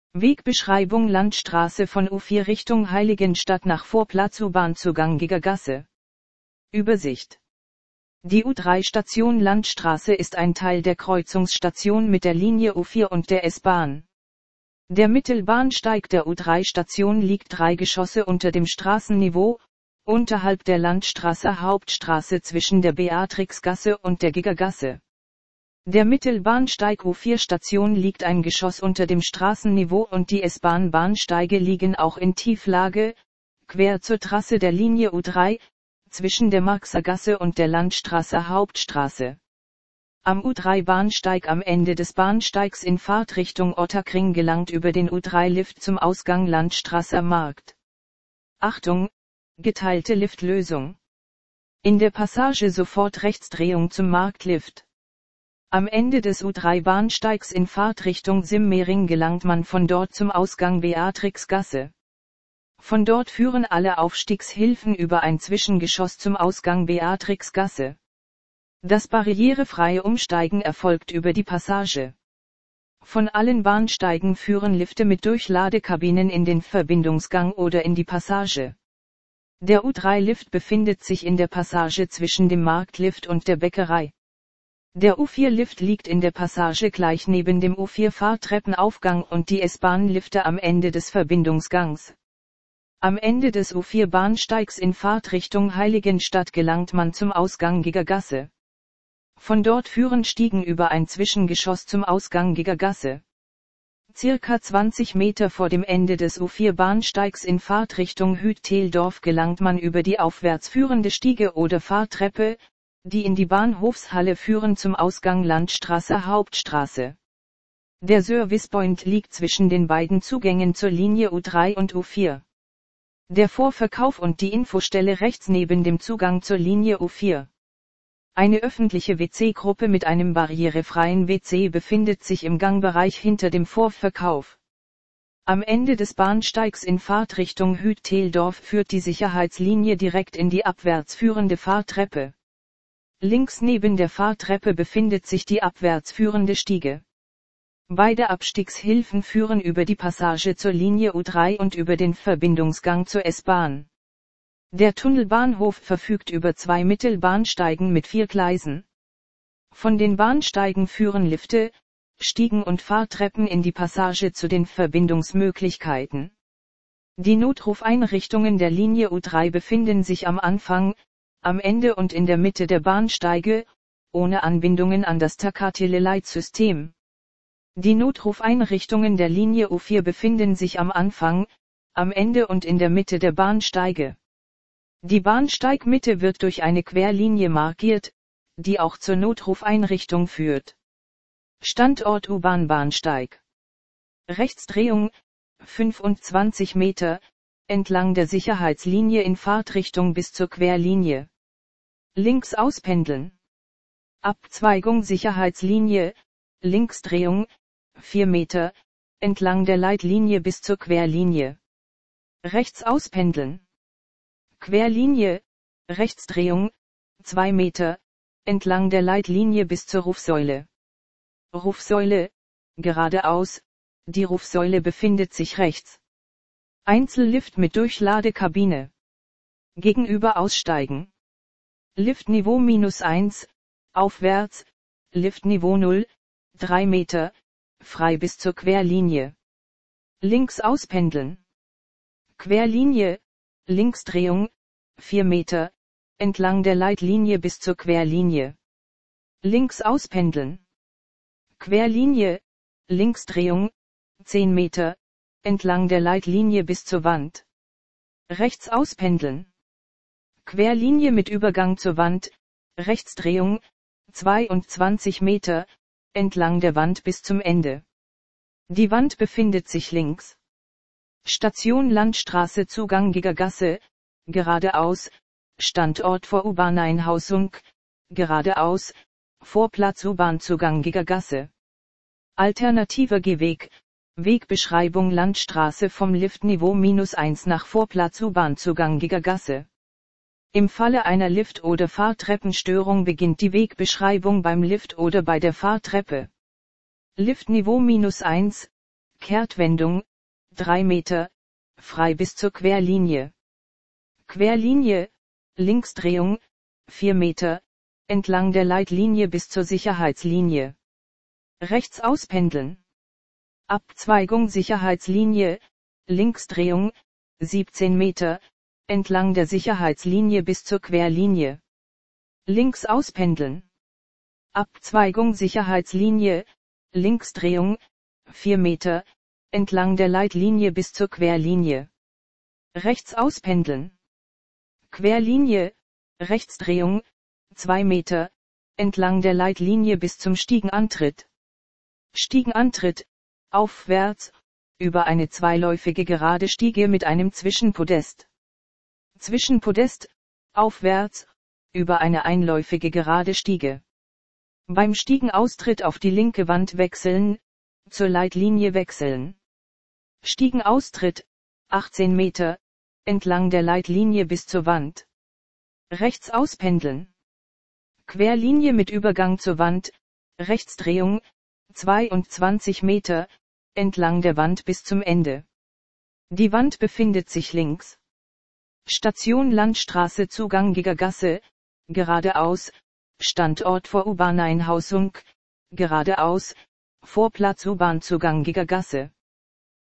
Wegbeschreibung Landstraße von U4 Richtung Heiligenstadt nach Vorplatz U-Bahn-Zugang Gigergasse. Übersicht. Die U3-Station Landstraße ist ein Teil der Kreuzungsstation mit der Linie U4 und der S-Bahn. Der Mittelbahnsteig der U3-Station liegt 3 Geschosse unter dem Straßenniveau, unterhalb der Landstraße Hauptstraße zwischen der Beatrixgasse und der Gigergasse. Der Mittelbahnsteig U4-Station liegt ein Geschoss unter dem Straßenniveau und die S-Bahn-Bahnsteige liegen auch in Tieflage, quer zur Trasse der Linie U3, zwischen der Marxergasse und der Landstraße Hauptstraße. Am U3-Bahnsteig am Ende des Bahnsteigs in Fahrtrichtung Ottakring gelangt über den U3-Lift zum Ausgang Landstraße Markt. Achtung! Geteilte Liftlösung. In der Passage sofort Rechtsdrehung zum Marktlift. Am Ende des U3-Bahnsteigs in Fahrtrichtung Simmering gelangt man von dort zum Ausgang Beatrixgasse. Von dort führen alle Aufstiegshilfen über ein Zwischengeschoss zum Ausgang Beatrixgasse. Das barrierefreie Umsteigen erfolgt über die Passage. Von allen Bahnsteigen führen Lifte mit Durchladekabinen in den Verbindungsgang oder in die Passage. Der U3-Lift befindet sich in der Passage zwischen dem Marktlift und der Bäckerei. Der U4-Lift liegt in der Passage gleich neben dem U4-Fahrtreppenaufgang und die S-Bahn-Lifte am Ende des Verbindungsgangs. Am Ende des U4-Bahnsteigs in Fahrtrichtung Heiligenstadt gelangt man zum Ausgang Gigergasse. Von dort führen Stiegen über ein Zwischengeschoss zum Ausgang Gigergasse. Circa 20 Meter vor dem Ende des U4-Bahnsteigs in Fahrtrichtung Hütteldorf gelangt man über die aufwärts führende Stiege oder Fahrtreppe, die in die Bahnhofshalle führen zum Ausgang Landstraße Hauptstraße. Der Servicepoint liegt zwischen den beiden Zugängen zur Linie U3 und U4. Der Vorverkauf und die Infostelle rechts neben dem Zugang zur Linie U4. Eine öffentliche WC-Gruppe mit einem barrierefreien WC befindet sich im Gangbereich hinter dem Vorverkauf. Am Ende des Bahnsteigs in Fahrtrichtung Hütteldorf führt die Sicherheitslinie direkt in die abwärts führende Fahrtreppe. Links neben der Fahrtreppe befindet sich die abwärts führende Stiege. Beide Abstiegshilfen führen über die Passage zur Linie U3 und über den Verbindungsgang zur S-Bahn. Der Tunnelbahnhof verfügt über 2 Mittelbahnsteigen mit 4 Gleisen. Von den Bahnsteigen führen Lifte, Stiegen und Fahrtreppen in die Passage zu den Verbindungsmöglichkeiten. Die Notrufeinrichtungen der Linie U3 befinden sich am Anfang, am Ende und in der Mitte der Bahnsteige, ohne Anbindungen an das Takatele-Leitsystem. Die Notrufeinrichtungen der Linie U4 befinden sich am Anfang, am Ende und in der Mitte der Bahnsteige. Die Bahnsteigmitte wird durch eine Querlinie markiert, die auch zur Notrufeinrichtung führt. Standort U-Bahn-Bahnsteig. Rechtsdrehung, 25 Meter, entlang der Sicherheitslinie in Fahrtrichtung bis zur Querlinie. Links auspendeln. Abzweigung Sicherheitslinie, Linksdrehung, 4 Meter, entlang der Leitlinie bis zur Querlinie. Rechts auspendeln. Querlinie, Rechtsdrehung, 2 Meter, entlang der Leitlinie bis zur Rufsäule. Rufsäule, geradeaus, die Rufsäule befindet sich rechts. Einzellift mit Durchladekabine. Gegenüber aussteigen. Liftniveau -1, aufwärts, Liftniveau 0, 3 Meter, frei bis zur Querlinie. Links auspendeln. Querlinie, Linksdrehung, 4 Meter, entlang der Leitlinie bis zur Querlinie. Links auspendeln. Querlinie, Linksdrehung, 10 Meter, entlang der Leitlinie bis zur Wand. Rechts auspendeln. Querlinie mit Übergang zur Wand, Rechtsdrehung, 22 Meter, entlang der Wand bis zum Ende. Die Wand befindet sich links. Station Landstraße Zugang Gigergasse, geradeaus, Standort vor U-Bahn-Einhausung, geradeaus, Vorplatz U-Bahn-Zugang Gigergasse. Alternativer Gehweg, Wegbeschreibung Landstraße vom Liftniveau -1 nach Vorplatz U-Bahn-Zugang Gigergasse. Im Falle einer Lift- oder Fahrtreppenstörung beginnt die Wegbeschreibung beim Lift oder bei der Fahrtreppe. Liftniveau -1, Kehrtwendung, 3 Meter, frei bis zur Querlinie. Querlinie, Linksdrehung, 4 Meter, entlang der Leitlinie bis zur Sicherheitslinie. Rechts auspendeln. Abzweigung Sicherheitslinie, Linksdrehung, 17 Meter, entlang der Sicherheitslinie bis zur Querlinie. Links auspendeln. Abzweigung Sicherheitslinie, Linksdrehung, 4 Meter, entlang der Leitlinie bis zur Querlinie. Rechts auspendeln. Querlinie, Rechtsdrehung, 2 Meter, entlang der Leitlinie bis zum Stiegenantritt. Stiegenantritt, aufwärts, über eine zweiläufige gerade Stiege mit einem Zwischenpodest. Zwischenpodest, aufwärts, über eine einläufige gerade Stiege. Beim Stiegenaustritt auf die linke Wand wechseln, zur Leitlinie wechseln. Stiegenaustritt, 18 Meter, entlang der Leitlinie bis zur Wand. Rechts auspendeln. Querlinie mit Übergang zur Wand, Rechtsdrehung, 22 Meter, entlang der Wand bis zum Ende. Die Wand befindet sich links. Station Landstraße Zugang Gigergasse, geradeaus, Standort vor U-Bahn-Einhausung, geradeaus, Vorplatz U-Bahn-Zugang Gigergasse.